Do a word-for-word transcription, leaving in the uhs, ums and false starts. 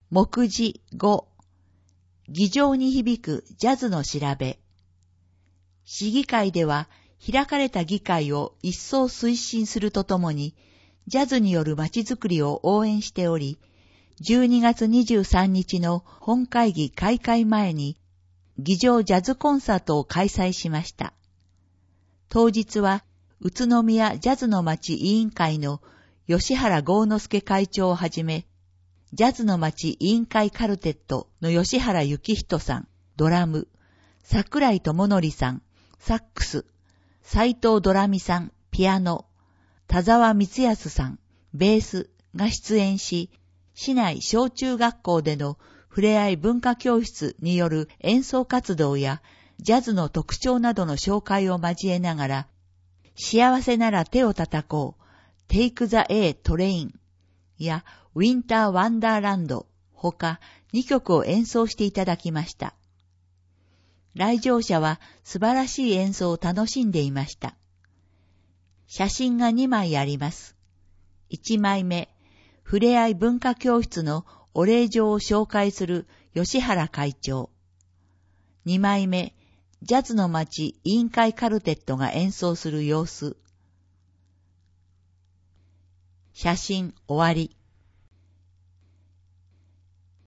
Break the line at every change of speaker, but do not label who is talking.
目次ご、議場に響くジャズの調べ。市議会では開かれた議会を一層推進するとともに、ジャズによる街づくりを応援しており、じゅうにがつにじゅうさんにちの本会議開会前に、議場ジャズコンサートを開催しました。当日は、宇都宮ジャズの街委員会の吉原豪之介会長をはじめ、ジャズの街委員会カルテットの吉原幸人さん、ドラム、桜井智則さん、サックス、斉藤ドラミさん、ピアノ、田沢光康さん、ベースが出演し、市内小中学校でのふれあい文化教室による演奏活動やジャズの特徴などの紹介を交えながら、幸せなら手を叩こう、Take the A Train やウィンターワンダーランドほかにきょくを演奏していただきました。来場者は素晴らしい演奏を楽しんでいました。写真がにまいあります。いちまいめ、ふれあい文化教室のお礼状を紹介する吉原会長。にまいめ、ジャズの街委員会カルテットが演奏する様子。写真終わり。